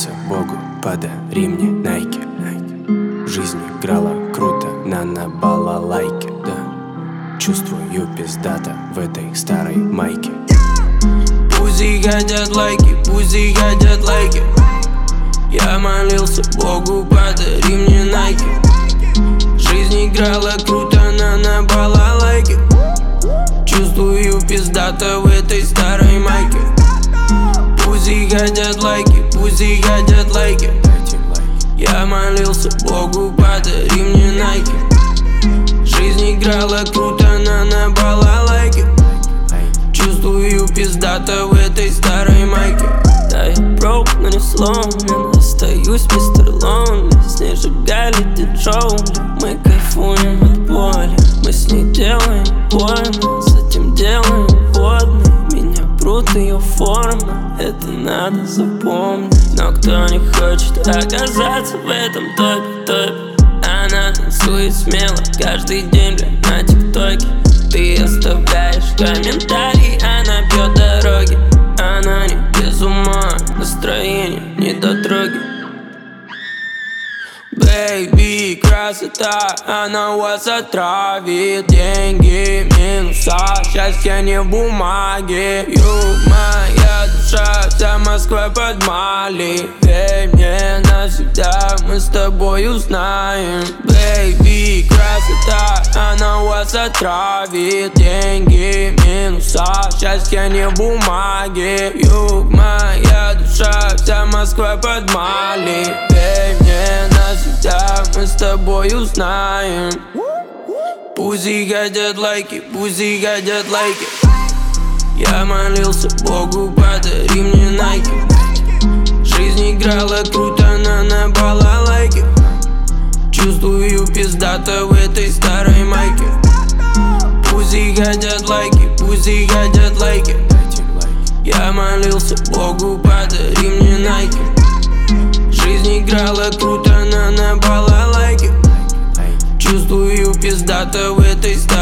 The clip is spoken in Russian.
молился Богу, подари мне Найки. Жизнь играла круто на балалайке, да. Чувствую пиздата в этой старой майке. Пусть хотят лайки, пусть хотят лайки. Я молился Богу, подари мне Найки. Жизнь играла круто на балалайке. Чувствую пиздата в этой старой майке. Пусть хотят лайки, пусть хотят лайки. Я молился Богу, подари мне Найки. Жизнь играла круто на балалайке. Чувствую пиздата в этой старой майке. Да, я broke, но не сломлен. Остаюсь мистер Лонли. С ней сжигали диджоули. Мы кайфуем от боли. Мы с ней делаем больно. Затем делаем водный. Меня прут ее форма. Это надо запомнить. Но кто не хочет оказаться в этом топе. Она танцует смело каждый день, бля, на тиктоке. Ты оставляешь комментарий, она бьет дороги. Она не без ума, настроение недотроги. Бэйби, красота, она вас отравит. Деньги, минуса, счастье не в бумаге. Юг, моя душа, вся Москва под Мали. Верь мне навсегда, мы с тобой узнаем. Бэйби, красота, она вас отравит. Деньги, минуса, счастье не в бумаге. Юг, моя душа, вся Москва под Мали. Верь мне навсегда, мы с тобой узнаем. Пусть хотят лайки, пусть хотят лайки. Я молился Богу, подари мне Найки. Жизнь играла круто на балалайке. Чувствую пиздата в этой старой майке. Пусть хотят лайки, пусть хотят лайки. Я молился Богу, подари мне Найки. Жизнь играла круто на балалайке. Чувствую пиздата в этой старой майке.